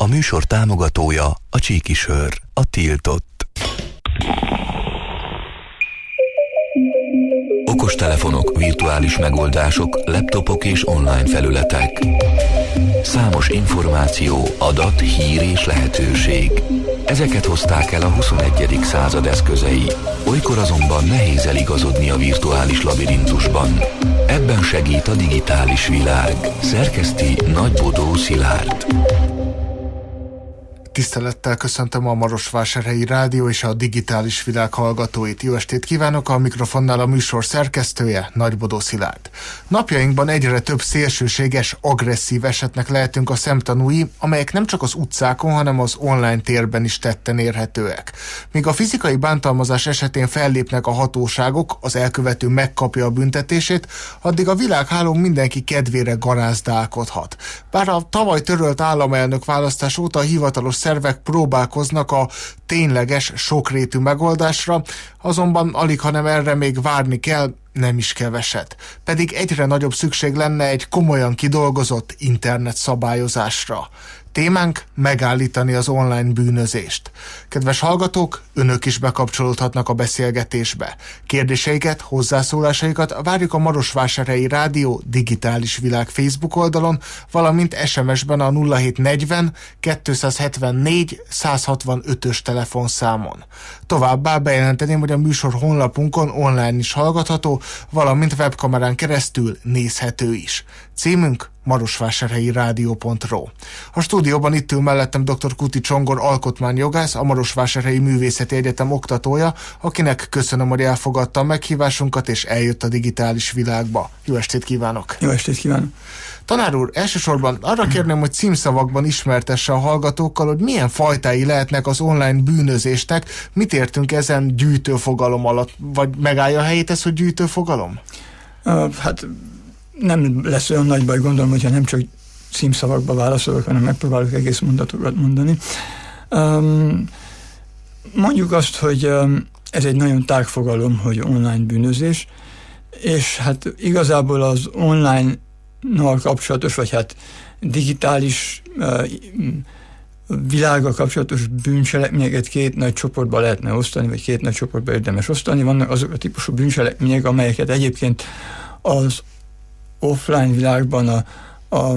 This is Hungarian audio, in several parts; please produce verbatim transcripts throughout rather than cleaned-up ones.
A műsor támogatója a Csíki Sör, a tiltott. Okostelefonok, virtuális megoldások, laptopok és online felületek. Számos információ, adat, hír és lehetőség. Ezeket hozták el a huszonegyedik század eszközei. Olykor azonban nehéz eligazodni a virtuális labirintusban. Ebben segít a digitális világ. Szerkeszti Nagybodó Szilárd. Tisztelettel köszöntöm a Marosvásárhelyi Rádió és a digitális világ hallgatóit. Jó estét kívánok, a mikrofonnál a műsor szerkesztője, Nagybodó Szilárd. Napjainkban egyre több szélsőséges, agresszív esetnek lehetünk a szemtanúi, amelyek nem csak az utcákon, hanem az online térben is tetten érhetőek. Míg a fizikai bántalmazás esetén fellépnek a hatóságok, az elkövető megkapja a büntetését, addig a világhálón mindenki kedvére garázdálkodhat. Bár a tavaly törölt államelnök választás óta a hivatalos szervek próbálkoznak a tényleges, sokrétű megoldásra, azonban alig, hanem erre még várni kell, nem is keveset. Pedig egyre nagyobb szükség lenne egy komolyan kidolgozott internet szabályozásra. Témánk megállítani az online bűnözést. Kedves hallgatók, önök is bekapcsolódhatnak a beszélgetésbe. Kérdéseiket, hozzászólásaikat várjuk a Marosvásárhelyi Rádió digitális világ Facebook oldalon, valamint es em es-ben a nulla hét negyven kétszázhetvennégy százhatvanötös telefonszámon. Továbbá bejelenteném, hogy a műsor honlapunkon online is hallgatható, valamint webkamerán keresztül nézhető is. Címünk marosvásárhelyi rádió pont ro. A stúdióban itt ül mellettem dr. Kuti Csongor alkotmányjogász, a Marosvásárhelyi Művészeti Egyetem oktatója, akinek köszönöm, hogy elfogadta a meghívásunkat és eljött a digitális világba. Jó estét kívánok! Jó estét kívánok! Tanár úr, elsősorban arra kérném, hogy címszavakban ismertesse a hallgatókkal, hogy milyen fajtái lehetnek az online bűnözésnek, mit értünk ezen gyűjtőfogalom alatt, vagy megállja a helyét ez, hogy gyűjtőfogalom? Uh, hát nem lesz olyan nagy baj, gondolom, hogyha nem csak címszavakba válaszolok, hanem megpróbálok egész mondatokat mondani. Um, mondjuk azt, hogy um, ez egy nagyon tág fogalom, hogy online bűnözés, és hát igazából az online-nal kapcsolatos, vagy hát digitális uh, világgal kapcsolatos bűncselekményeket két nagy csoportba lehetne osztani, vagy két nagy csoportba érdemes osztani. Vannak azok a típusú bűncselekmények, amelyeket egyébként az offline világban a, a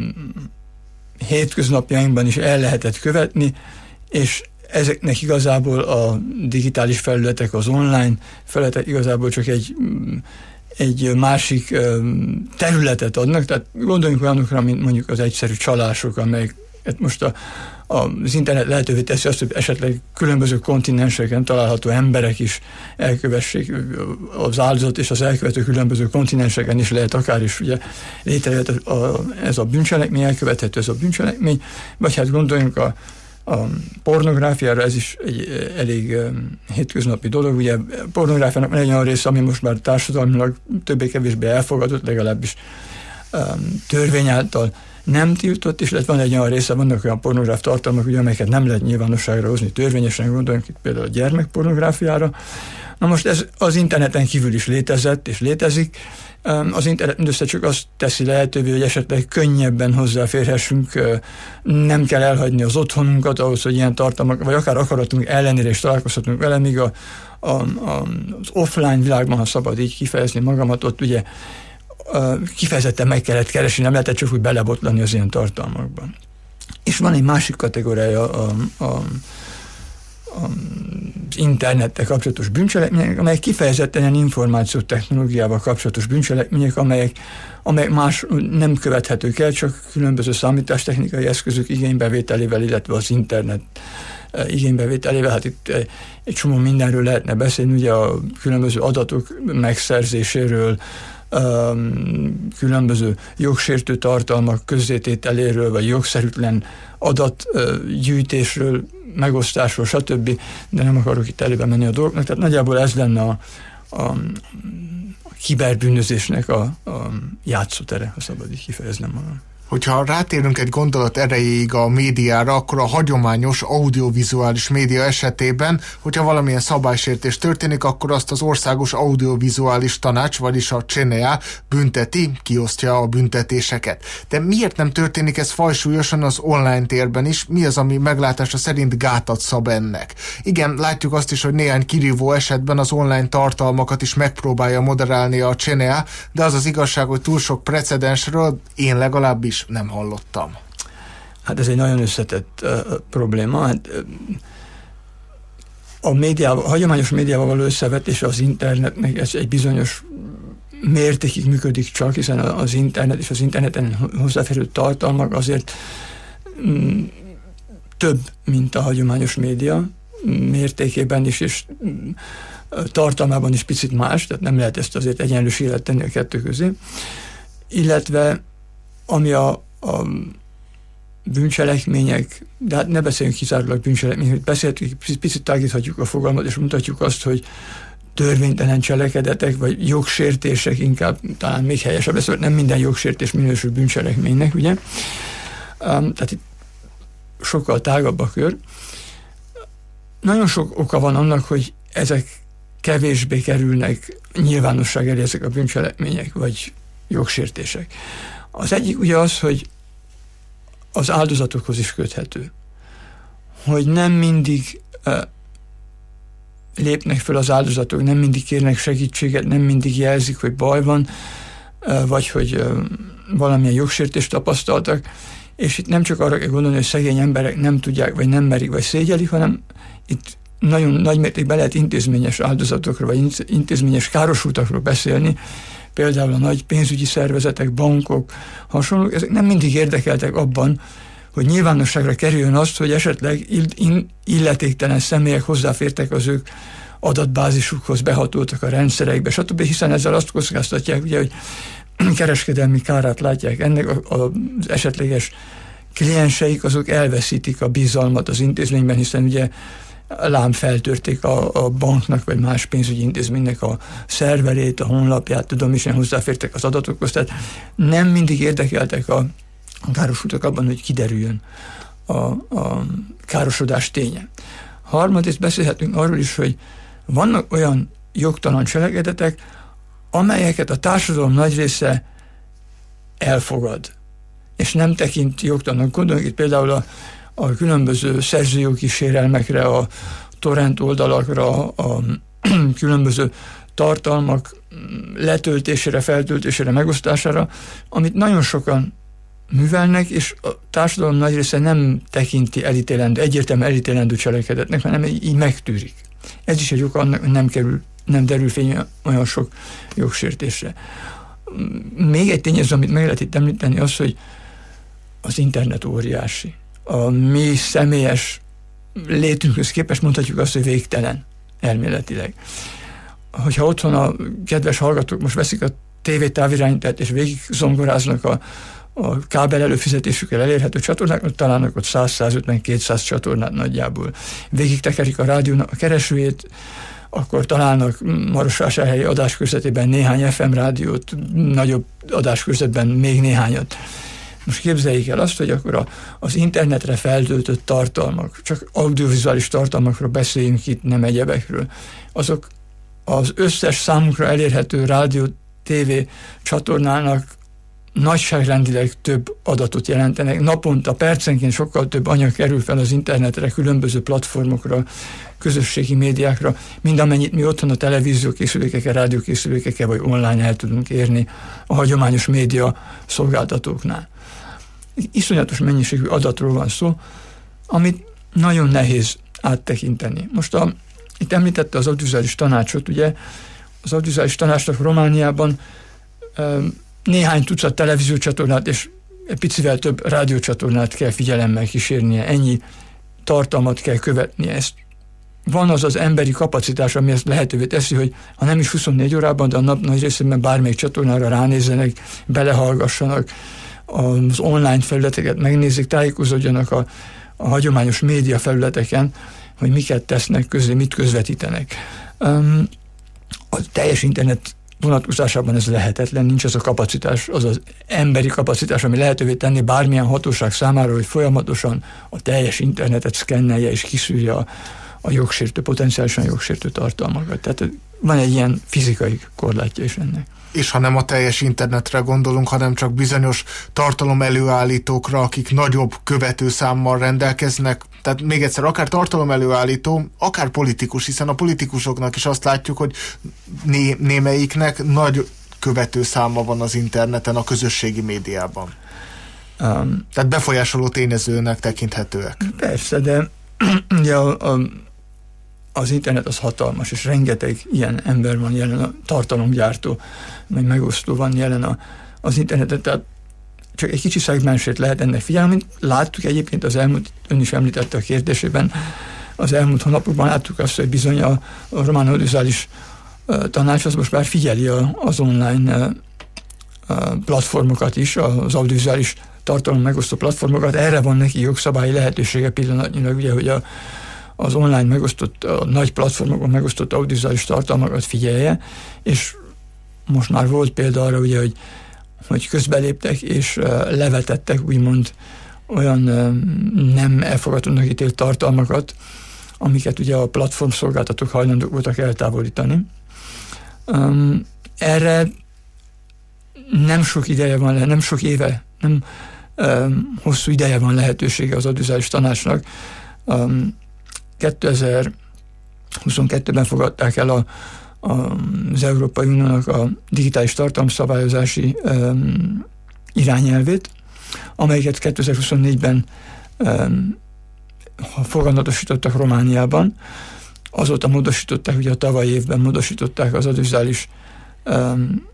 hétköznapjainkban is el lehetett követni, és ezeknek igazából a digitális felületek, az online felületek igazából csak egy, egy másik területet adnak, tehát gondoljunk olyanokra, mint mondjuk az egyszerű csalások, amelyek most a, az internet lehetővé teszi azt, hogy esetleg különböző kontinenseken található emberek is elkövessék az áldozat, és az elkövető különböző kontinenseken is lehet akár is ugye létrejött a, ez a bűncselekmény, elkövethető ez a bűncselekmény, vagy hát gondoljunk a, a pornográfiára, ez is egy elég um, hétköznapi dolog, ugye pornográfiának van egy olyan része, ami most már társadalmilag többé-kevésbé elfogadott, legalábbis um, törvény által nem tiltott, és van egy olyan része, vannak olyan pornográf tartalmak, ugye, amelyeket nem lehet nyilvánosságra hozni törvényesen, gondoljunk itt például a gyermekpornográfiára. Na most ez az interneten kívül is létezett, és létezik. Az internet mindössze csak azt teszi lehetővé, hogy esetleg könnyebben hozzáférhessünk, nem kell elhagyni az otthonunkat ahhoz, hogy ilyen tartalmak, vagy akár akaratunk ellenére is találkozhatunk vele, míg a, a, a, az offline világban, ha szabad így kifejezni magamat, ott ugye kifejezetten meg kellett keresni, nem lehetett csak úgy belebotlani az ilyen tartalmakban. És van egy másik kategóriája a, a, a, az internettel kapcsolatos bűncselekmények, amelyek kifejezetten ilyen információtechnológiával kapcsolatos bűncselekmények, amelyek, amelyek más nem követhetők el, csak különböző számítástechnikai eszközök igénybevételével, illetve az internet igénybevételével. Hát itt egy csomó mindenről lehetne beszélni, ugye a különböző adatok megszerzéséről, különböző jogsértő tartalmak közzétételéről, vagy jogszerűtlen adatgyűjtésről, megosztásról, stb. De nem akarok itt elébe menni a dolgoknak. Tehát nagyjából ez lenne a, a, a kiberbűnözésnek a, a játszótere, ha szabad így kifejeznem magam. Hogyha rátérünk egy gondolat erejéig a médiára, akkor a hagyományos audiovizuális média esetében, hogyha valamilyen szabálysértés történik, akkor azt az Országos Audiovizuális Tanács, vagyis a cé en e á bünteti, kiosztja a büntetéseket. De miért nem történik ez fajsúlyosan az online térben is? Mi az, ami meglátása szerint gátat szab ennek? Igen, látjuk azt is, hogy néhány kirívó esetben az online tartalmakat is megpróbálja moderálni a cé en e á, de az az igazság, hogy túl sok precedensről én legalábbis nem hallottam. Hát ez egy nagyon összetett uh, probléma. Hát, uh, a, médiával, a hagyományos médiával való összevetés az internetnek ez egy bizonyos mértékig működik csak, hiszen az internet és az interneten hozzáférő tartalmak azért um, több, mint a hagyományos média mértékében is, és um, tartalmában is picit más, tehát nem lehet ezt azért egyenlőséget tenni a kettő közé. Illetve ami a, a bűncselekmények, de hát ne beszéljünk kizárólag bűncselekmények, beszéltünk, picit tágíthatjuk a fogalmat, és mutatjuk azt, hogy törvénytelen cselekedetek, vagy jogsértések, inkább talán még helyesebb, ez nem minden jogsértés minősül bűncselekménynek, ugye? Um, tehát itt sokkal tágabb a kör. Nagyon sok oka van annak, hogy ezek kevésbé kerülnek nyilvánosság elé, ezek a bűncselekmények, vagy jogsértések. Az egyik ugye az, hogy az áldozatokhoz is köthető. Hogy nem mindig uh, lépnek fel az áldozatok, nem mindig kérnek segítséget, nem mindig jelzik, hogy baj van, uh, vagy hogy uh, valamilyen jogsértést tapasztaltak, és itt nem csak arra kell gondolni, hogy szegény emberek nem tudják, vagy nem merik, vagy szégyelik, hanem itt nagyon nagy mértékben lehet intézményes áldozatokról, vagy intézményes károsultakról beszélni, például a nagy pénzügyi szervezetek, bankok, hasonlók, ezek nem mindig érdekeltek abban, hogy nyilvánosságra kerüljön azt, hogy esetleg illetéktelen személyek hozzáfértek az ők adatbázisukhoz, behatoltak a rendszerekbe, stb., hiszen ezzel azt kockáztatják, ugye, hogy kereskedelmi kárát látják ennek, az esetleges klienseik azok elveszítik a bizalmat az intézményben, hiszen ugye lám feltörték a, a banknak, vagy más pénzügyi intézménynek a szerverét, a honlapját, tudom is, nem hozzáfértek az adatokhoz, tehát nem mindig érdekeltek a, a károsultak abban, hogy kiderüljön a, a károsodás ténye. Harmadrészt beszélhetünk arról is, hogy vannak olyan jogtalan cselekedetek, amelyeket a társadalom nagy része elfogad, és nem tekint jogtalannak. Gondolunk itt például a a különböző szerzőjogi sérelmekre, a torrent oldalakra, a különböző tartalmak letöltésére, feltöltésére, megosztására, amit nagyon sokan művelnek, és a társadalom nagy része nem tekinti elítélendő, egyértelműen elítélendő cselekedetnek, hanem így megtűrik. Ez is egy ok annak, hogy nem kerül, nem derül fény olyan sok jogsértésre. Még egy tényező, amit meg lehet itt említeni, az, hogy az internet óriási. A mi személyes létünkhöz képest mondhatjuk azt, hogy végtelen elméletileg. Hogyha otthon a kedves hallgatók most veszik a tévétávirányítást és végig zongoráznak a, a kábel előfizetésükkel elérhető csatornákat, találnak ott száz-százötven-kétszáz csatornát nagyjából. Végig tekerik a rádiónak a keresőjét, akkor találnak Marosvásárhelyi adáskörzetében néhány ef em rádiót, nagyobb adáskörzetben még néhányat. Most képzeljék el azt, hogy akkor a, az internetre feltöltött tartalmak, csak audiovizuális tartalmakról beszéljünk itt, nem egyebekről, azok az összes számukra elérhető rádió, tévé csatornának nagyságrendileg több adatot jelentenek. Naponta, percenként sokkal több anyag kerül fel az internetre, különböző platformokra, közösségi médiákra, mint amennyit mi otthon a televíziókészülékekkel, rádiókészülékekkel vagy online el tudunk érni a hagyományos média szolgáltatóknál. Iszonyatos mennyiségű adatról van szó, amit nagyon nehéz áttekinteni. Most a, itt említette az audiovizuális tanácsot, ugye az audiovizuális tanácsnak Romániában e, néhány tucat televíziócsatornát és egy picivel több rádiócsatornát kell figyelemmel kísérnie, ennyi tartalmat kell követnie. Ezt van az az emberi kapacitás, ami ezt lehetővé teszi, hogy ha nem is huszonnégy órában, de a nap nagy részében bármelyik csatornára ránézzenek, belehallgassanak, az online felületeket megnézik, tájékozódjanak a, a hagyományos média felületeken, hogy miket tesznek közé, mit közvetítenek. Um, a teljes internet vonatkozásában ez lehetetlen, nincs az a kapacitás, az az emberi kapacitás, ami lehetővé tenni bármilyen hatóság számára, hogy folyamatosan a teljes internetet szkennelje és kiszűrje a, a jogsértő, potenciálisan jogsértő tartalmakat. Tehát van egy ilyen fizikai korlátja is ennek. És ha nem a teljes internetre gondolunk, hanem csak bizonyos tartalom előállítókra, akik nagyobb követőszámmal rendelkeznek, tehát még egyszer, akár tartalom előállító, akár politikus, hiszen a politikusoknak is azt látjuk, hogy né- némelyiknek nagy követőszáma van az interneten, a közösségi médiában. Um, Tehát befolyásoló tényezőnek tekinthetőek. Persze, de ugye a, a, az internet az hatalmas, és rengeteg ilyen ember van jelen, a tartalomgyártó, meg megosztó van jelen a, az interneten, tehát csak egy kicsi szegmensét lehet ennek figyelni, mint láttuk egyébként az elmúlt, ön is említette a kérdésében, az elmúlt hónapokban láttuk azt, hogy bizony a, a román audiovizuális uh, tanács az most már figyeli a, az online uh, uh, platformokat is, az audiovizuális tartalom megosztó platformokat, erre van neki jogszabályi lehetősége pillanatnyilag, ugye, hogy a, az online megosztott, a nagy platformokon megosztott audiovizuális tartalmakat figyelje, és most már volt példa arra, ugye, hogy hogy közbeléptek és uh, levetettek úgymond olyan uh, nem elfogadónak ítélt tartalmakat, amiket ugye a platform szolgáltatók hajlandók voltak eltávolítani. Um, erre nem sok ideje van, nem sok éve, nem um, hosszú ideje van lehetősége az audiovizuális tanácsnak. Um, kétezer-huszonkettőben fogadták el a az Európai Uniónak a digitális tartalomszabályozási um, irányelvét, amelyiket kétezer-huszonnégyben um, foganatosítottak Romániában. Azóta módosították, ugye a tavalyi évben módosították az audiovizuális um,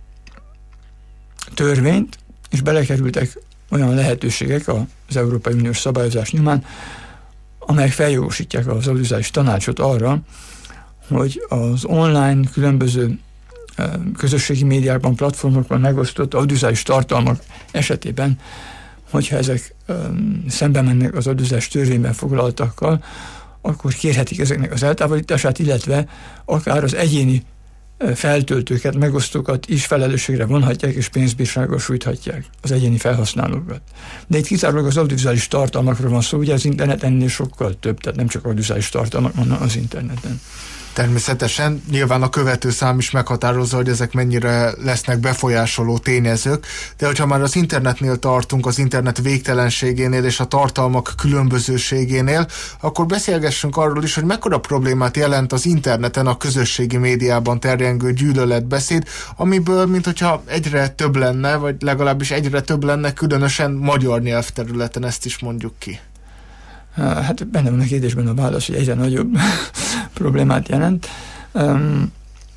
törvényt, és belekerültek olyan lehetőségek az Európai Uniós szabályozás nyomán, amelyek feljogosítják az audiovizuális tanácsot arra, hogy az online különböző közösségi médiákban, platformokban megosztott audiovizuális tartalmak esetében, hogyha ezek um, szembe mennek az audiovizuális törvényben foglaltakkal, akkor kérhetik ezeknek az eltávolítását, illetve akár az egyéni feltöltőket, megosztókat is felelősségre vonhatják és pénzbírsággal sújthatják az egyéni felhasználókat. De itt kizárólag az audiovizuális tartalmakról van szó, ugye az internet ennél sokkal több, tehát nem csak audiovizuális tartalmak vannak az interneten. Természetesen nyilván a követőszám is meghatározza, hogy ezek mennyire lesznek befolyásoló tényezők, de hogyha már az internetnél tartunk, az internet végtelenségénél és a tartalmak különbözőségénél, akkor beszélgessünk arról is, hogy mekkora problémát jelent az interneten a közösségi médiában terjengő gyűlöletbeszéd, amiből, mint hogyha egyre több lenne, vagy legalábbis egyre több lenne, különösen magyar nyelvterületen, ezt is mondjuk ki. Hát benne van a kérdésben a válasz, hogy egyre nagyobb problémát jelent. Um,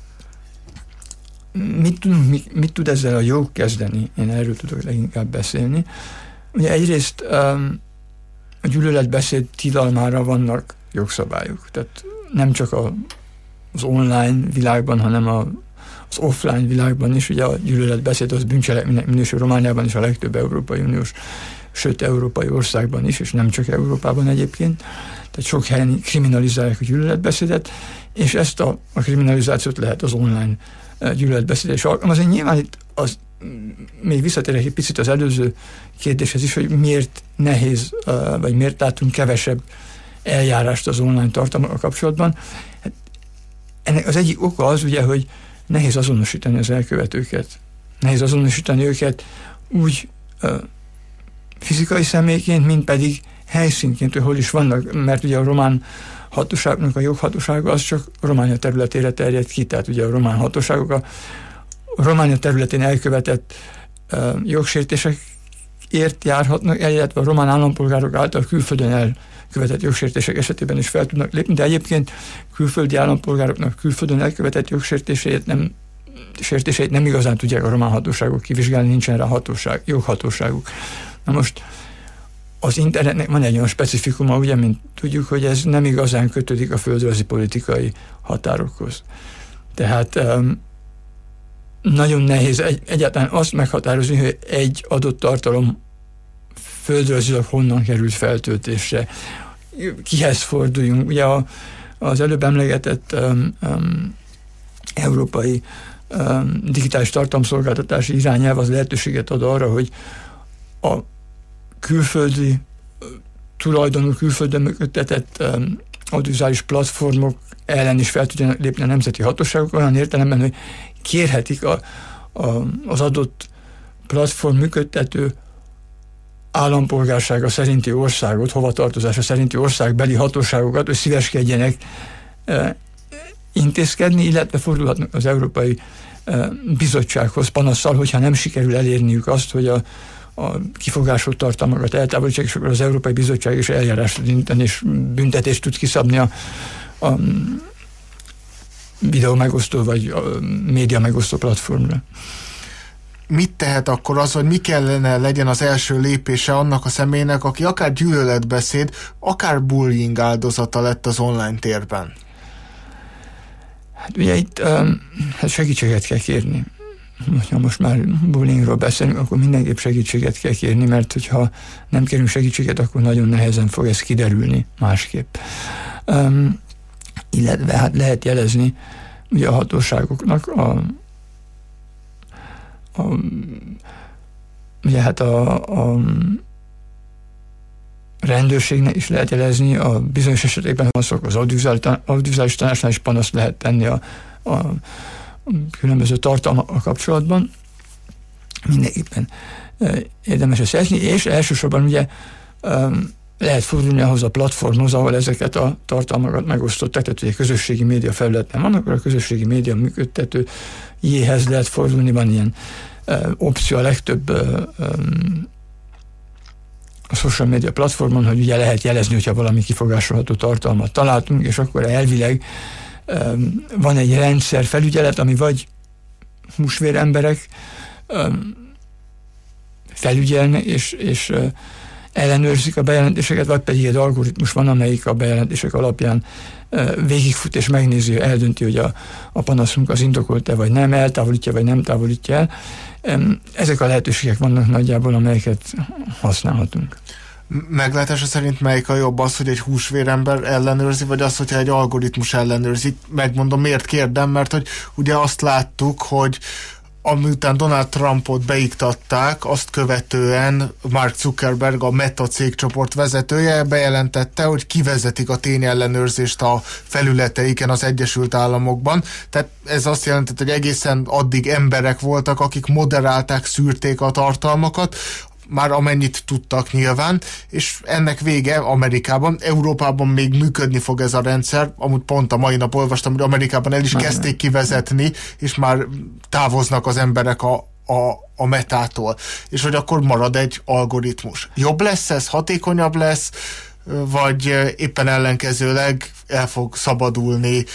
mit, tud, mit, mit tud ezzel a jog kezdeni? Én erről tudok leginkább beszélni. Ugye egyrészt um, a gyűlöletbeszéd tilalmára vannak jogszabályok. Tehát nem csak a, az online világban, hanem a, az offline világban is. Ugye a gyűlöletbeszéd az bűncselekménynek minősül Romániában is, a legtöbb Európai Uniós, sőt európai országban is, és nem csak Európában egyébként. Tehát sok helyen kriminalizálják a gyűlöletbeszédet, és ezt a, a kriminalizációt lehet az online gyűlöletbeszédet is alkalmazni. Nyilván itt az, még visszatérek egy picit az előző kérdéshez is, hogy miért nehéz, vagy miért látunk kevesebb eljárást az online tartalmakkal kapcsolatban. Hát ennek az egyik oka az ugye, hogy nehéz azonosítani az elkövetőket. Nehéz azonosítani őket úgy fizikai személyként, mint pedig helyszínként, hogy hol is vannak, mert ugye a román hatóságnak a joghatósága az csak Románia területére terjed ki, tehát ugye a román hatóságok a Románia területén elkövetett uh, jogsértésekért járhatnak el, illetve a román állampolgárok által külföldön elkövetett jogsértések esetében is fel tudnak lépni, de egyébként külföldi állampolgároknak külföldön elkövetett jogsértéseit nem, sértéseit nem igazán tudják a román hatóságok kivizsgálni, nincsen rá hatóság, joghatóságuk. Na most az internetnek van egy olyan specifikuma, ugye, mint tudjuk, hogy ez nem igazán kötődik a földrajzi politikai határokhoz. Tehát um, nagyon nehéz egy, egyáltalán azt meghatározni, hogy egy adott tartalom földrajzilag honnan került feltöltésre, kihez forduljunk. Ugye a, az előbb emlegetett um, um, európai digitális tartalomszolgáltatási irányelv az lehetőséget ad arra, hogy a külföldi tulajdonú, külföldön működtetett audiovizuális platformok ellen is fel tudjanak lépni a nemzeti hatóságok olyan értelemben, hogy kérhetik a, a, az adott platform működtető állampolgársága szerinti országot, hovatartozása szerinti országbeli hatóságokat, hogy szíveskedjenek e, intézkedni, illetve fordulhatnak az Európai e, Bizottsághoz panasszal, hogyha nem sikerül elérniük azt, hogy a, a kifogásolt tartalmakat eltávolítsák, és akkor az Európai Bizottság is eljárást tud indítani, és büntetést tud kiszabni a, a videó megosztó, vagy a média megosztó platformra. Mit tehet akkor az, hogy mi kellene legyen az első lépése annak a személynek, aki akár gyűlöletbeszéd, akár bullying áldozata lett az online térben? Hát ugye itt um, hát segítséget kell kérni. Ha most már bullyingról beszélünk, akkor mindenképp segítséget kell kérni, mert hogyha nem kérünk segítséget, akkor nagyon nehezen fog ez kiderülni másképp. Um, illetve hát lehet jelezni ugye a hatóságoknak a, a ugye hát a, a rendőrségnek is lehet jelezni, a bizonyos esetekben azok az audiovizuális tanácsnál is panaszt lehet tenni a, a különböző tartalmakkal kapcsolatban. Mindenképpen érdemes ezt jelzni, és elsősorban ugye lehet fordulni ahhoz a platformhoz, ahol ezeket a tartalmakat megosztották, tehát ugye közösségi média felületen van, akkor a közösségi média működtetőjéhez lehet fordulni, van ilyen opció a legtöbb a social media platformon, hogy ugye lehet jelezni, hogyha valami kifogásolható tartalmat találtunk, és akkor elvileg um, van egy rendszer felügyelet, ami vagy húsvér emberek um, felügyelnek, és, és uh, ellenőrzik a bejelentéseket, vagy pedig egy algoritmus van, amelyik a bejelentések alapján uh, végigfut és megnézi, eldönti, hogy a, a panaszunk az indokolt-e, vagy nem, eltávolítja, vagy nem távolítja el. Um, ezek a lehetőségek vannak nagyjából, amelyeket használhatunk. Meglátása szerint melyik a jobb, az, hogy egy húsvérember ellenőrzi, vagy az, hogyha egy algoritmus ellenőrzi? Megmondom, miért kérdem, mert hogy ugye azt láttuk, hogy amiután Donald Trumpot beiktatták, azt követően Mark Zuckerberg, a Meta cégcsoport vezetője bejelentette, hogy kivezetik a tényellenőrzést a felületeiken az Egyesült Államokban. Tehát ez azt jelentett, hogy egészen addig emberek voltak, akik moderálták, szűrték a tartalmakat, már amennyit tudtak nyilván, és ennek vége Amerikában, Európában még működni fog ez a rendszer, amúgy pont a mai nap olvastam, hogy Amerikában el is már kezdték kivezetni, és már távoznak az emberek a, a, a metától, és hogy akkor marad egy algoritmus. Jobb lesz ez, hatékonyabb lesz, vagy éppen ellenkezőleg el fog szabadulni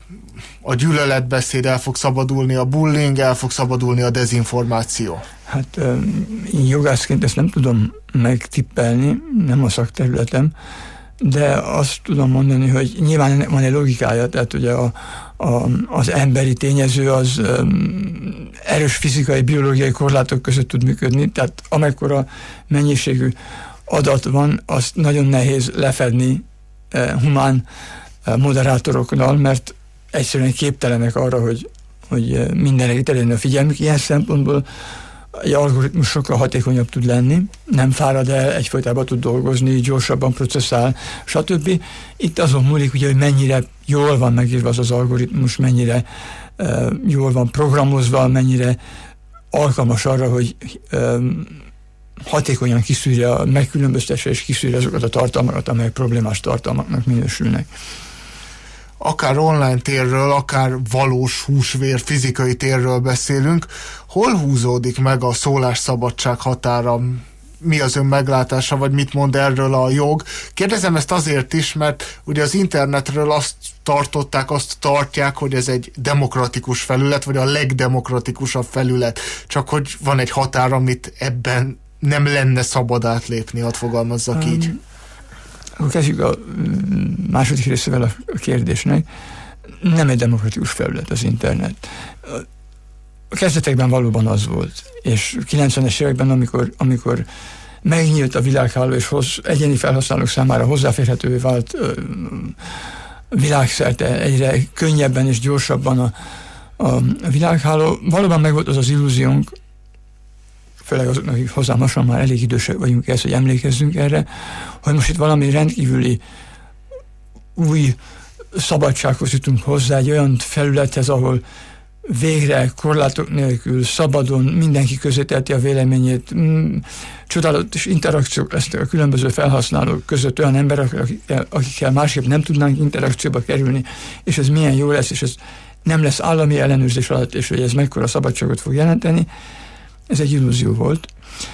a gyűlöletbeszéd, el fog szabadulni a bullying, el fog szabadulni a dezinformáció? Hát jogászként ezt nem tudom megtippelni, nem a szakterületem, de azt tudom mondani, hogy nyilván van egy logikája, tehát ugye a, a, az emberi tényező az um, erős fizikai, biológiai korlátok között tud működni, tehát amekkora mennyiségű adat van, azt nagyon nehéz lefedni uh, humán uh, moderátoroknál, mert egyszerűen képtelenek arra, hogy, hogy mindenre elérni a figyelmük. Ilyen szempontból egy algoritmus sokkal hatékonyabb tud lenni, nem fárad el, egyfolytában tud dolgozni, gyorsabban processzál, stb. Itt azon múlik, ugye, hogy mennyire jól van megírva az az algoritmus, mennyire uh, jól van programozva, mennyire alkalmas arra, hogy um, hatékonyan kiszűrje, megkülönböztesse és kiszűrje azokat a tartalmakat, amelyek problémás tartalmaknak minősülnek. Akár online térről, akár valós húsvér fizikai térről beszélünk. Hol húzódik meg a szólásszabadság határa? Mi az ön meglátása, vagy mit mond erről a jog? Kérdezem ezt azért is, mert ugye az internetről azt tartották, azt tartják, hogy ez egy demokratikus felület, vagy a legdemokratikusabb felület. Csak hogy van egy határ, amit ebben nem lenne szabad átlépni, hadd fogalmazzak így. Um. Akkor kezdjük a második részével a kérdésnek. Nem egy demokratikus felület az internet. A kezdetekben valóban az volt, és kilencvenes években, amikor, amikor megnyílt a világháló, és hoz, egyéni felhasználók számára hozzáférhetővé vált ö, világszerte egyre könnyebben és gyorsabban a, a világháló. Valóban megvolt az az illúziónk, főleg azoknak, akik hozzám hasonlóan már elég idősek vagyunk ezt, hogy emlékezzünk erre, hogy most itt valami rendkívüli új szabadsághoz jutunk hozzá, egy olyan felülethez, ahol végre korlátok nélkül, szabadon mindenki közé teheti a véleményét, mm, csodálatos interakciók lesznek a különböző felhasználók között, olyan emberek, akikkel, akikkel másképp nem tudnánk interakcióba kerülni, és ez milyen jó lesz, és ez nem lesz állami ellenőrzés alatt, és hogy ez mekkora szabadságot fog jelenteni. Ez egy illúzió volt.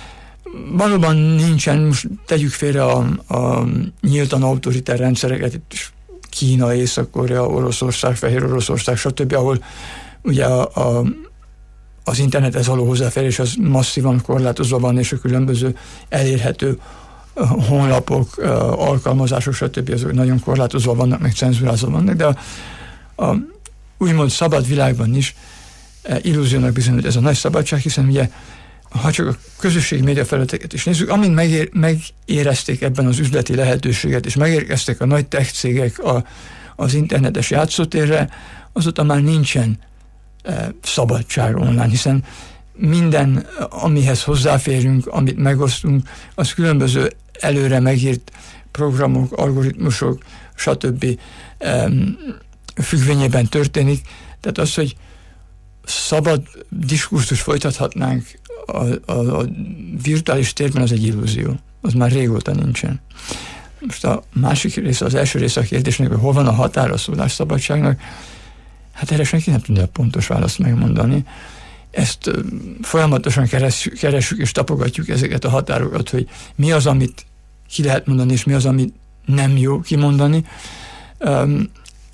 Valóban nincsen, most tegyük félre a, a nyíltan autoritár rendszereket, itt is Kína, Észak-Korea, Oroszország, Fehér Oroszország, stb., ahol ugye a, a, az internethez való hozzáférés az masszívan korlátozva van, és a különböző elérhető honlapok, alkalmazások, stb. Azok nagyon korlátozva vannak, meg cenzúrázva vannak, de a, a úgymond szabad világban is illúziónak bizonyult ez a nagy szabadság, hiszen ugye, ha csak a közösségi média felületeket is nézzük, amint megér, megérezték ebben az üzleti lehetőséget, és megérkeztek a nagy tech cégek a, az internetes játszótérre, azóta már nincsen e, szabadság online, hiszen minden, amihez hozzáférünk, amit megosztunk, az különböző előre megírt programok, algoritmusok, stb. E, függvényében történik. Tehát az, hogy szabad diskurzust folytathatnánk a, a, a virtuális térben, az egy illúzió. Az már régóta nincsen. Most a másik része, az első része a kérdésnek, hogy hol van a határa a szólásszabadságnak, hát erre senki nem tudja a pontos választ megmondani. Ezt folyamatosan keressük, keressük és tapogatjuk ezeket a határokat, hogy mi az, amit ki lehet mondani, és mi az, amit nem jó kimondani. Um,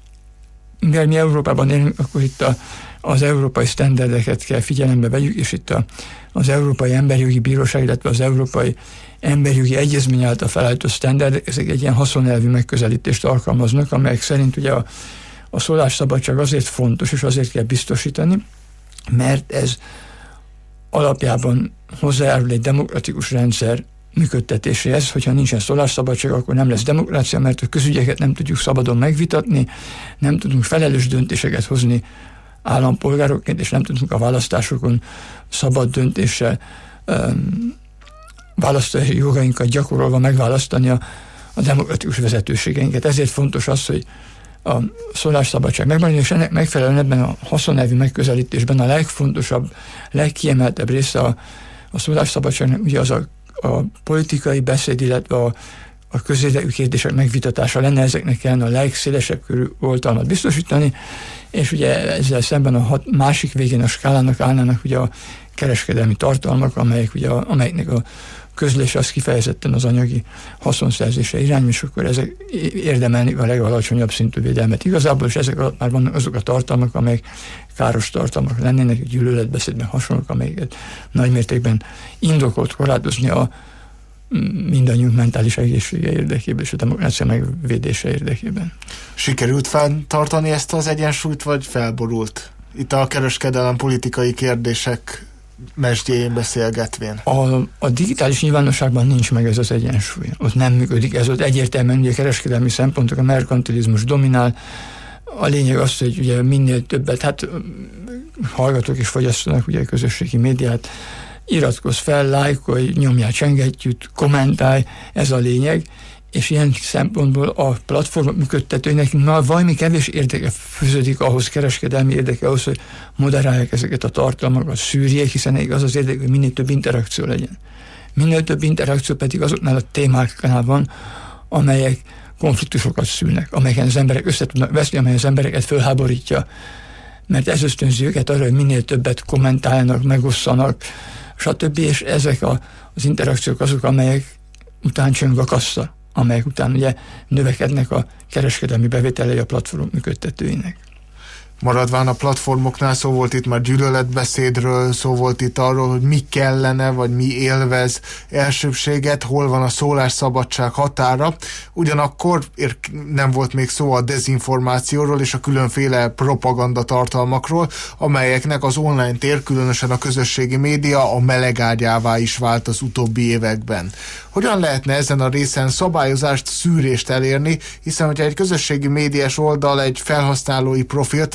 mivel mi Európában élünk, akkor itt a, az európai sztenderdeket kell figyelembe vegyük, és itt a, az Európai Emberjogi Bíróság, illetve az Európai Emberjogi Egyezmény által felállított sztenderdek, ezek egy ilyen haszonelvű megközelítést alkalmaznak, amelyek szerint ugye a, a szólásszabadság azért fontos, és azért kell biztosítani, mert ez alapjában hozzájárul egy demokratikus rendszer működtetéséhez. Hogyha nincsen szólásszabadság, akkor nem lesz demokrácia, mert a közügyeket nem tudjuk szabadon megvitatni, nem tudunk felelős döntéseket hozni állampolgárokként, és nem tudunk a választásokon szabad döntéssel um, választási jogainkat gyakorolva megválasztani a, a demokratikus vezetőségeinket. Ezért fontos az, hogy a szólásszabadság megmaradjon, és ennek megfelelően ebben a haszonelvű megközelítésben a legfontosabb, legkiemeltebb része a, a szólásszabadságnak ugye az a, a politikai beszéd, illetve a, a közérdekű kérdések megvitatása lenne, ezeknek kellene a legszélesebb körű oltalmat biztosítani, és ugye ezzel szemben a hat, másik végén a skálának állnának ugye a kereskedelmi tartalmak, amelyek ugye a, amelyeknek a közlése az kifejezetten az anyagi haszonszerzése irány, és akkor ezek érdemelni a legalacsonyabb szintű védelmet igazából, és ezek alatt már vannak azok a tartalmak, amelyek káros tartalmak lennének, gyűlöletbeszédben hasonlók, amelyeket nagymértékben indokolt korlátozni a mindannyiunk mentális egészsége érdekében és a demokrácia megvédése érdekében. Sikerült fenntartani ezt az egyensúlyt, vagy felborult? Itt a kereskedelem politikai kérdések mesdjéjén beszélgetvén. A, a digitális nyilvánosságban nincs meg ez az egyensúly. Ott nem működik. Ez ott egyértelműen ugye kereskedelmi szempontok, a merkantilizmus dominál. A lényeg az, hogy ugye minél többet, hát hallgatók és fogyasztanak ugye a közösségi médiát, iratkozz fel, lájkolj, nyomjál csengettyűt, kommentálj, ez a lényeg, és ilyen szempontból a platform működtetőinek már valami kevés érdeke fűződik ahhoz, kereskedelmi érdeke ahhoz, hogy moderálják ezeket a tartalmakat, szűrjék, hiszen az az érdeke, hogy minél több interakció legyen. Minél több interakció pedig azoknál a témáknál van, amelyek konfliktusokat szülnek, amelyeken az emberek össze tudnak veszni, amely az embereket fölháborítja, mert ez ösztönzi őket arra, hogy minél többet kommentáljanak, megosszanak, stb. És ezek a, az interakciók azok, amelyek után csöng a kassa, amelyek után ugye növekednek a kereskedelmi bevételei a platform működtetőinek. Maradván a platformoknál szó volt itt már gyűlöletbeszédről, szó volt itt arról, hogy mi kellene, vagy mi élvez elsőbséget, hol van a szólásszabadság határa. Ugyanakkor nem volt még szó a dezinformációról és a különféle propaganda tartalmakról, amelyeknek az online tér, különösen a közösségi média a melegágyává is vált az utóbbi években. Hogyan lehetne ezen a részen szabályozást, szűrést elérni, hiszen hogyha egy közösségi médiás oldal egy felhasználói profilt,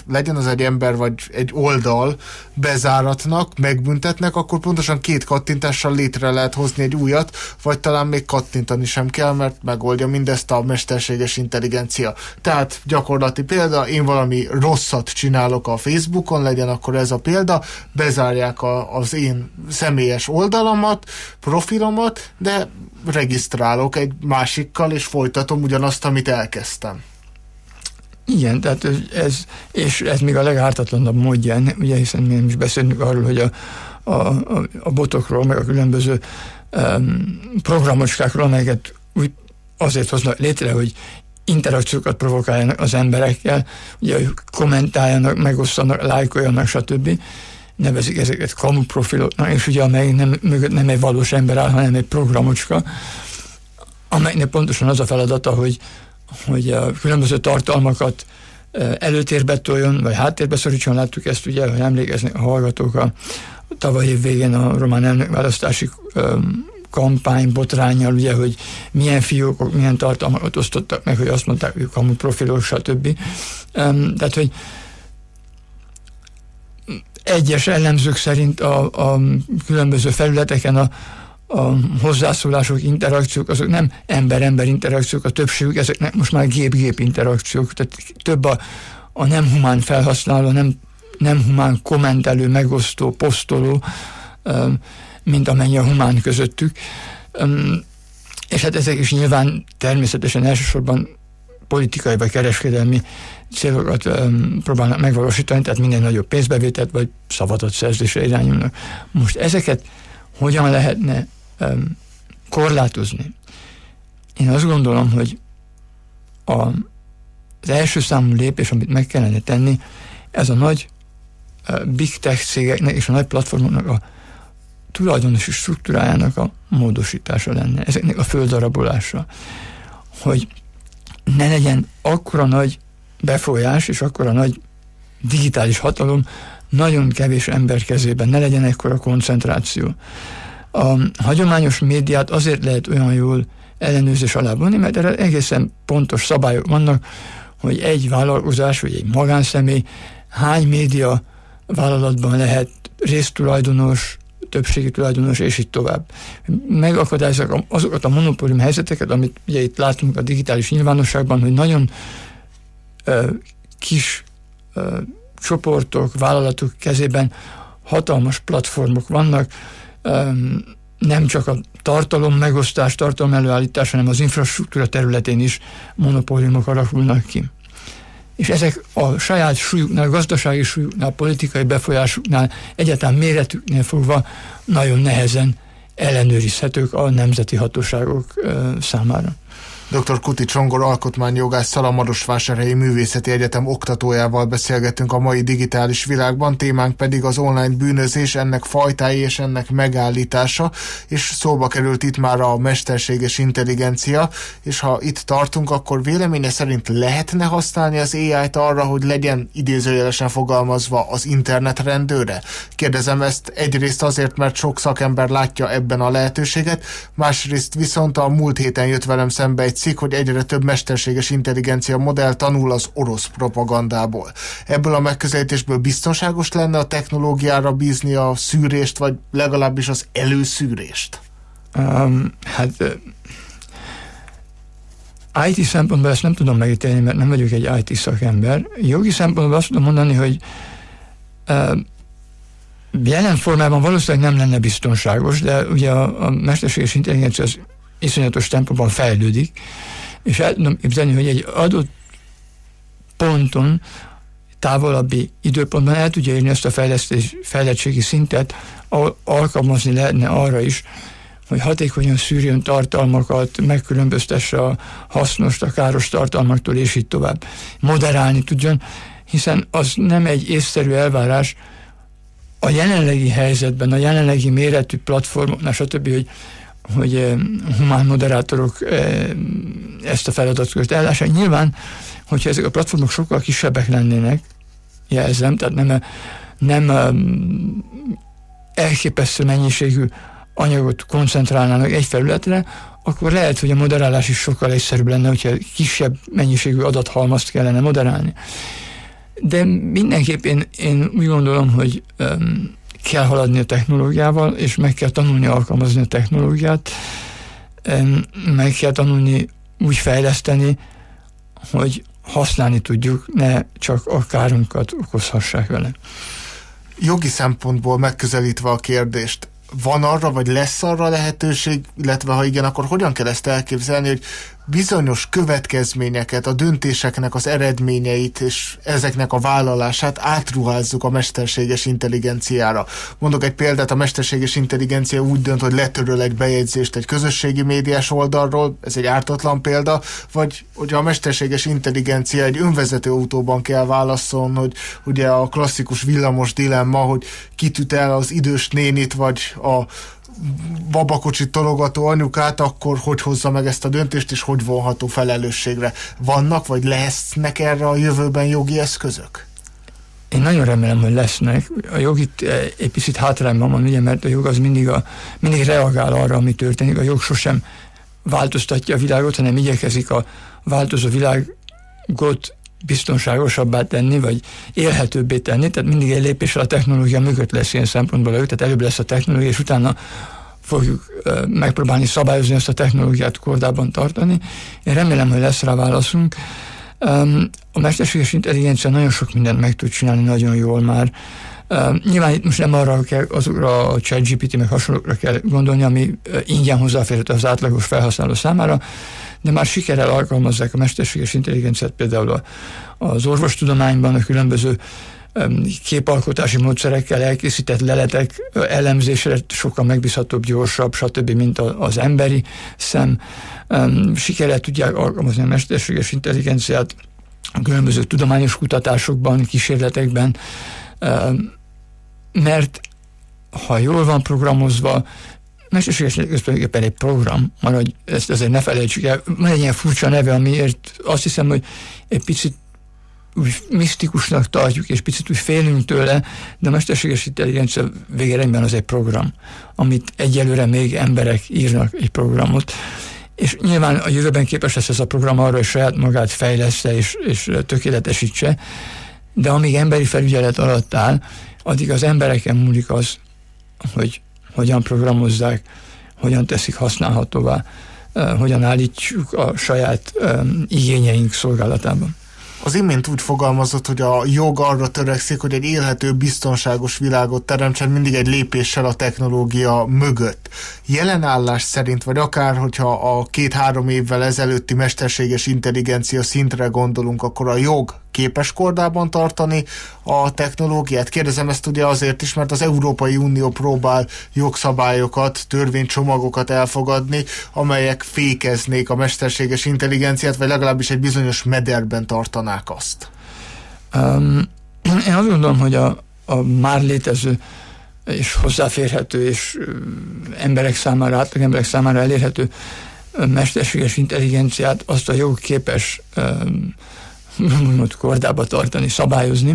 legyen az egy ember vagy egy oldal, bezáratnak, megbüntetnek, akkor pontosan két kattintással létre lehet hozni egy újat, vagy talán még kattintani sem kell, mert megoldja mindezt a mesterséges intelligencia. Tehát gyakorlati példa, én valami rosszat csinálok a Facebookon, legyen akkor ez a példa, bezárják a, az én személyes oldalamat, profilomat, de regisztrálok egy másikkal, és folytatom ugyanazt, amit elkezdtem. Igen, tehát ez, és ez még a legártatlanabb módja, ugye, hiszen mi is beszélünk arról, hogy a, a, a botokról, meg a különböző um, programocskákról, amelyeket úgy azért hoznak létre, hogy interakciókat provokáljanak az emberekkel, ugye, hogy kommentáljanak, megosztanak, lájkoljanak, stb. Nevezik ezeket kamu profiloknak, és ugye amely nem, mögött nem egy valós ember áll, hanem egy programocska, amelynek pontosan az a feladata, hogy hogy a különböző tartalmakat előtérbe toljon, vagy háttérbe szorítson. Láttuk ezt ugye, hogy emlékeznek a hallgatók a tavaly év végén a román elnökválasztási kampány botránnyal, ugye, hogy milyen fiókok, milyen tartalmakat osztottak meg, hogy azt mondták, hogy kamu profilok, stb. Tehát, hogy egyes ellenzők szerint a, a különböző felületeken a a hozzászólások, interakciók, azok nem ember-ember interakciók, a többségük, ezeknek most már gép-gép interakciók, tehát több a, a nem humán felhasználó, nem, nem humán kommentelő, megosztó, posztoló, mint amennyi a humán közöttük. És hát ezek is nyilván természetesen elsősorban politikai vagy kereskedelmi célokat próbálnak megvalósítani, tehát minden nagyobb pénzbevételt vagy szavadat szerzésre irányulnak. Most ezeket hogyan lehetne um, korlátozni? Én azt gondolom, hogy a, az első számú lépés, amit meg kellene tenni, ez a nagy uh, big tech cégeknek és a nagy platformoknak a tulajdonosi struktúrájának a módosítása lenne, ezeknek a földarabolása, hogy ne legyen akkora nagy befolyás és akkora nagy digitális hatalom nagyon kevés ember kezében, ne legyen ekkora koncentráció. A hagyományos médiát azért lehet olyan jól ellenőrzés alá vonni, mert erre egészen pontos szabályok vannak, hogy egy vállalkozás vagy egy magánszemély hány média vállalatban lehet résztulajdonos, többségi tulajdonos, és így tovább. Megakadályozzák azokat a monopólium helyzeteket, amit ugye itt látunk a digitális nyilvánosságban, hogy nagyon ö, kis ö, csoportok, vállalatok kezében hatalmas platformok vannak, nem csak a tartalom megosztás, tartalom előállítás, hanem az infrastruktúra területén is monopóliumok alakulnak ki. És ezek a saját súlyuknál, gazdasági súlyuknál, politikai befolyásuknál, egyáltalán méretüknél fogva nagyon nehezen ellenőrizhetők a nemzeti hatóságok számára. doktor Kuti Csongor alkotmányjogásszal, a Marosvásárhelyi Művészeti Egyetem oktatójával beszélgetünk a mai digitális világban, témánk pedig az online bűnözés, ennek fajtái és ennek megállítása, és szóba került itt már a mesterséges intelligencia, és ha itt tartunk, akkor véleménye szerint lehetne használni az á í-t arra, hogy legyen idézőjelesen fogalmazva az internet rendőre? Kérdezem ezt egyrészt azért, mert sok szakember látja ebben a lehetőséget, másrészt viszont a múlt héten jött velem szembe egy cikk, hogy egyre több mesterséges intelligencia modell tanul az orosz propagandából. Ebből a megközelítésből biztonságos lenne a technológiára bízni a szűrést, vagy legalábbis az előszűrést? Um, hát uh, i té szempontból ezt nem tudom megítélni, mert nem vagyok egy i té szakember. Jogi szempontból azt tudom mondani, hogy uh, jelen formában valószínűleg nem lenne biztonságos, de ugye a, a mesterséges intelligencia az iszonyatos tempóban fejlődik, és el tudom képzelni, hogy egy adott ponton, távolabbi időpontban el tudja érni ezt a fejlesztés, fejlettségi szintet, ahol alkalmazni lehetne arra is, hogy hatékonyan szűrjön tartalmakat, megkülönböztesse a hasznos, a káros tartalmaktól, és így tovább. Moderálni tudjon, hiszen az nem egy észszerű elvárás a jelenlegi helyzetben, a jelenlegi méretű platformoknál, stb., hogy hogy humán moderátorok ezt a feladatot ellássák. Nyilván, hogyha ezek a platformok sokkal kisebbek lennének, jelzem, tehát nem, nem elképesztő mennyiségű anyagot koncentrálnának egy felületre, akkor lehet, hogy a moderálás is sokkal egyszerűbb lenne, hogyha kisebb mennyiségű adathalmazt kellene moderálni. de mindenképp én, én úgy gondolom, hogy um, kell haladni a technológiával, és meg kell tanulni alkalmazni a technológiát, um, meg kell tanulni úgy fejleszteni, hogy használni tudjuk, ne csak a kárunkat okozhassák vele. Jogi szempontból megközelítve a kérdést, van arra, vagy lesz arra lehetőség, illetve ha igen, akkor hogyan kell ezt elképzelni, hogy bizonyos következményeket, a döntéseknek az eredményeit és ezeknek a vállalását átruházzuk a mesterséges intelligenciára. Mondok egy példát, a mesterséges intelligencia úgy dönt, hogy letöröl egy bejegyzést egy közösségi médiás oldalról, ez egy ártatlan példa, vagy hogy a mesterséges intelligencia egy önvezető autóban kell válasszon, hogy ugye a klasszikus villamos dilemma, hogy kitüt el az idős nénit, vagy a babakocsit tologató anyukát, akkor hogy hozza meg ezt a döntést, és hogy vonható felelősségre. Vannak, vagy lesznek erre a jövőben jogi eszközök? Én nagyon remélem, hogy lesznek. A jog itt egy picit hátrányban van, ugye, mert a jog az mindig, a, mindig reagál arra, ami történik. A jog sosem változtatja a világot, hanem igyekezik a változó világot biztonságosabbá tenni, vagy élhetőbbé tenni, tehát mindig egy lépéssel a technológia mögött lesz ilyen szempontból, tehát előbb lesz a technológia, és utána fogjuk uh, megpróbálni szabályozni ezt a technológiát kordában tartani. Én remélem, hogy lesz rá válaszunk. Um, a mesterséges intelligencia nagyon sok mindent meg tud csinálni nagyon jól már. Um, nyilván itt most nem arra kell, azokra a ChatGPT meg hasonlókra kell gondolni, ami uh, ingyen hozzáférhető az átlagos felhasználó számára, de már sikerrel alkalmazzák a mesterséges intelligenciát például a, az orvostudományban, a különböző um, képalkotási módszerekkel elkészített leletek elemzésre sokkal megbízhatóbb, gyorsabb, stb., mint a, az emberi szem. Um, sikerrel tudják alkalmazni a mesterséges intelligenciát a különböző tudományos kutatásokban, kísérletekben, um, mert ha jól van programozva, mesterséges intelligencia egy program, maradj, ezt azért ne felejtsük el, van egy ilyen furcsa neve, amiért azt hiszem, hogy egy picit úgy misztikusnak tartjuk, és picit úgy félünk tőle, de a mesterséges intelligencia végeredményben az egy program, amit egyelőre még emberek írnak egy programot, és nyilván a jövőben képes lesz ez a program arra, hogy saját magát fejleszte és, és tökéletesítse, de amíg emberi felügyelet alatt áll, addig az embereken múlik az, hogy hogyan programozzák, hogyan teszik használhatóvá, uh, hogyan állítjuk a saját um, igényeink szolgálatában. Az imént úgy fogalmazott, hogy a jog arra törekszik, hogy egy élhető, biztonságos világot teremtsen mindig egy lépéssel a technológia mögött. Jelenállás szerint, vagy akár, hogyha a két-három évvel ezelőtti mesterséges intelligencia szintre gondolunk, akkor a jog képes kordában tartani a technológiát? Kérdezem ezt ugye azért is, mert az Európai Unió próbál jogszabályokat, törvénycsomagokat elfogadni, amelyek fékeznék a mesterséges intelligenciát, vagy legalábbis egy bizonyos mederben tartanák azt. Um, én azt gondolom, hogy a, a már létező és hozzáférhető és emberek számára, átlag emberek számára elérhető mesterséges intelligenciát azt a jog képes um, úgymond kordába tartani, szabályozni.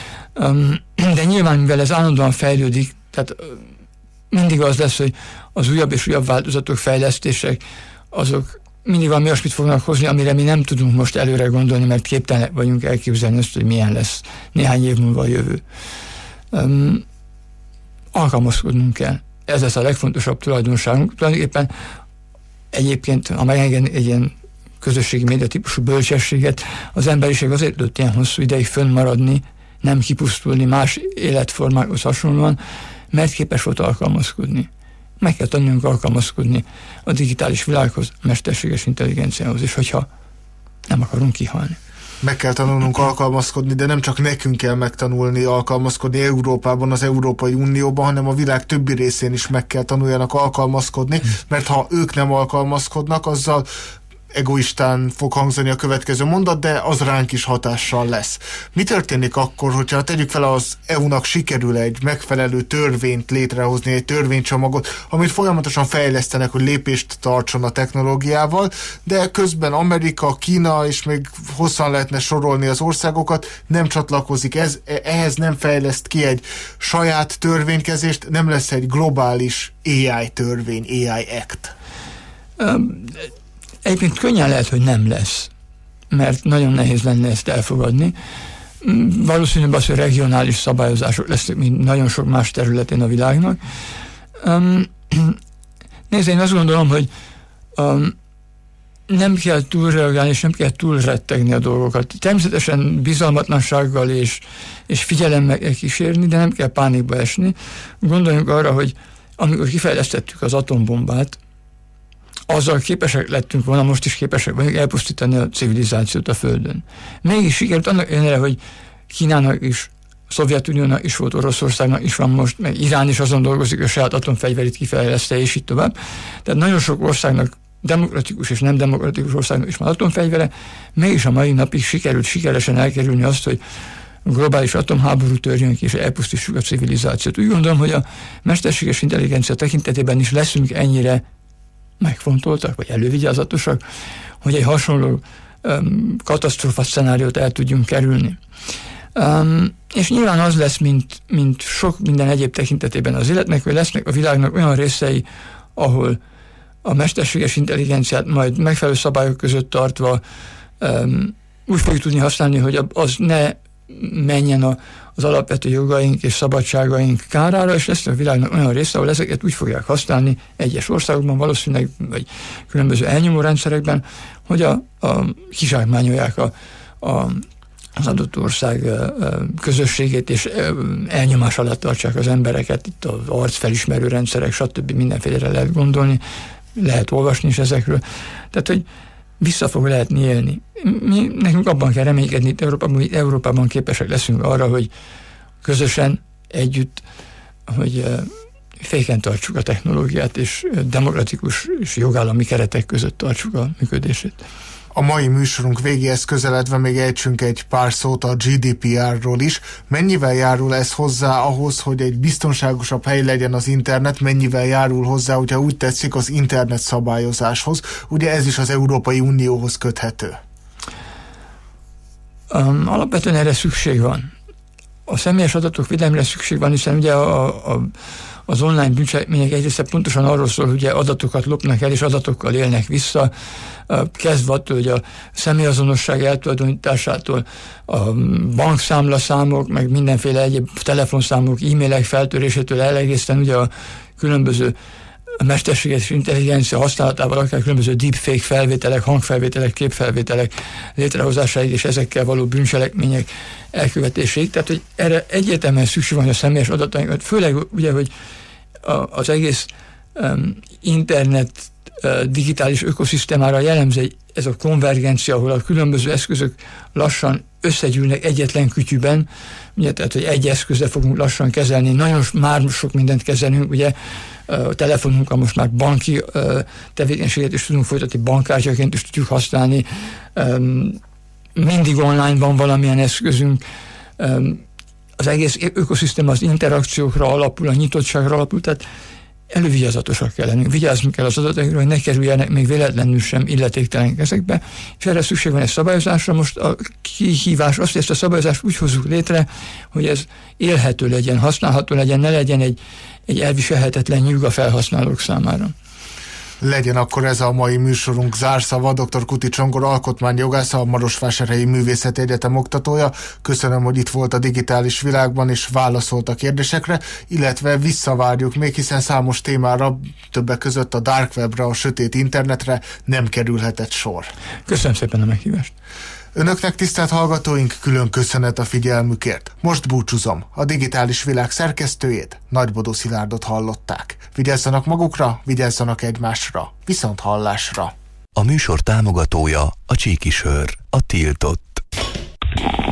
De nyilván, mivel ez állandóan fejlődik, tehát mindig az lesz, hogy az újabb és újabb változatok, fejlesztések, azok mindig valami olyasmit fognak hozni, amire mi nem tudunk most előre gondolni, mert képtelenek vagyunk elképzelni azt, hogy milyen lesz néhány év múlva a jövő. Um, alkalmazkodnunk kell. Ez lesz a legfontosabb tulajdonságunk. Tulajdonképpen egyébként, ha megengedni egy ilyen közösségi média típusú bölcsességet, az emberiség azért tudott ilyen hosszú ideig fönnmaradni, nem kipusztulni más életformákhoz hasonlóan, mert képes volt alkalmazkodni. Meg kell tanulnunk alkalmazkodni a digitális világhoz, a mesterséges intelligenciához, és hogyha nem akarunk kihalni. Meg kell tanulnunk alkalmazkodni, de nem csak nekünk kell megtanulni alkalmazkodni Európában, az Európai Unióban, hanem a világ többi részén is meg kell tanuljanak alkalmazkodni, mert ha ők nem alkalmazkodnak, azzal egoistán fog hangzani a következő mondat, de az ránk is hatással lesz. Mi történik akkor, hogyha tegyük fel az é u-nak sikerül egy megfelelő törvényt létrehozni, egy törvénycsomagot, amit folyamatosan fejlesztenek, hogy lépést tartson a technológiával, de közben Amerika, Kína, és még hosszan lehetne sorolni az országokat, nem csatlakozik, ez, ehhez nem fejleszt ki egy saját törvénykezést, nem lesz egy globális á i törvény, á i Act. Um, Egyébként könnyen lehet, hogy nem lesz, mert nagyon nehéz lenne ezt elfogadni, valószínűleg az, hogy regionális szabályozások lesznek, mint nagyon sok más területén a világnak. Um, nézd, én azt gondolom, hogy um, nem kell túlreagálni, és nem kell túlrettegni a dolgokat. Természetesen bizalmatlansággal és, és figyelemmel kell kísérni, de nem kell pánikba esni. Gondoljunk arra, hogy amikor kifejlesztettük az atombombát, azzal képesek lettünk volna, most is képesek vagyunk elpusztítani a civilizációt a Földön. Mégis sikerült annak ellenére, hogy Kínának is, Szovjetuniónak is volt, Oroszországnak is van most, meg Irán is azon dolgozik, a saját atomfegyverét kifejleszte, és így tovább. Tehát nagyon sok országnak, demokratikus és nem demokratikus országnak is van atomfegyvere, mégis a mai napig sikerült sikeresen elkerülni azt, hogy globális atomháború törjön ki, és elpusztítsuk a civilizációt. Úgy gondolom, hogy a mesterséges intelligencia tekintetében is leszünk ennyire megfontoltak, vagy elővigyázatosak, hogy egy hasonló um, katasztrófa szenáriót el tudjunk kerülni. Um, és nyilván az lesz, mint, mint sok minden egyéb tekintetében az életnek, hogy lesznek a világnak olyan részei, ahol a mesterséges intelligenciát majd megfelelő szabályok között tartva um, úgy fogjuk tudni használni, hogy az ne menjen a, az alapvető jogaink és szabadságaink kárára, és lesz a világnak olyan része, ahol ezeket úgy fogják használni egyes országokban valószínűleg, vagy különböző elnyomó rendszerekben, hogy a, a kizsákmányolják a, a, az adott ország közösségét, és elnyomás alatt tartsák az embereket, itt az arcfelismerő rendszerek, stb. Mindenfélére lehet gondolni, lehet olvasni is ezekről. Tehát, hogy vissza fog lehetni élni. Mi, nekünk abban kell reménykedni itt Európában, hogy Európában képesek leszünk arra, hogy közösen, együtt, hogy féken tartsuk a technológiát, és demokratikus és jogállami keretek között tartsuk a működését. A mai műsorunk végéhez közeledve még ejtsünk egy pár szót a gé dé pé er-ról is. Mennyivel járul ez hozzá ahhoz, hogy egy biztonságosabb hely legyen az internet, mennyivel járul hozzá, hogyha úgy tetszik, az internet szabályozáshoz? Ugye ez is az Európai Unióhoz köthető. Um, alapvetően erre szükség van. A személyes adatok védelmére szükség van, hiszen ugye a, a, az online bűncselekmények egyrészt pontosan arról szól, hogy ugye adatokat lopnak el, és adatokkal élnek vissza, kezdve attól, hogy a személyazonosság eltulajdonításától a bankszámlaszámok, meg mindenféle egyéb telefonszámok, e-mailek feltörésétől egészen ugye a különböző a mesterséges intelligencia használatával akár különböző deepfake felvételek, hangfelvételek, képfelvételek létrehozásáig és ezekkel való bűncselekmények elkövetéséig. Tehát, hogy erre egyértelműen szükség van a személyes adatainkat, főleg ugye, hogy az egész um, internet uh, digitális ökoszisztémára jellemző ez a konvergencia, ahol a különböző eszközök lassan összegyűlnek egyetlen kütyűben, ugye, tehát, hogy egy eszközzel fogunk lassan kezelni, nagyon már sok mindent kezelünk, ugye, a telefonunkkal most már banki uh, tevékenységet is tudunk folytatni, bankkártyaként is tudjuk használni, um, mindig online van valamilyen eszközünk, um, az egész ökoszisztéma az interakciókra alapul, a nyitottságra alapul, tehát elővigyázatosak kell lennünk, vigyázzunk kell az adatainkra, hogy ne kerüljenek még véletlenül sem illetéktelen kezekbe, és erre szükség van egy szabályozásra. Most a kihívás az, hogy ezt a szabályozást úgy hozzuk létre, hogy ez élhető legyen, használható legyen, ne legyen egy, egy elviselhetetlen nyug a felhasználók számára. Legyen akkor ez a mai műsorunk zárszava. doktor Kuti Csongor alkotmányjogász, a Marosvásárhelyi Művészeti Egyetem oktatója. Köszönöm, hogy itt volt a digitális világban, és válaszolt a kérdésekre, illetve visszavárjuk még, hiszen számos témára, többek között a dark webre, a sötét internetre nem kerülhetett sor. Köszönöm szépen a meghívást. Önöknek, tisztelt hallgatóink, külön köszönet a figyelmükért. Most búcsúzom. A digitális világ szerkesztőjét, Nagybodó Szilárdot hallották. Vigyázzanak magukra, vigyázzanak egymásra. Viszont hallásra. A műsor támogatója a Csíki Sör, a tiltott.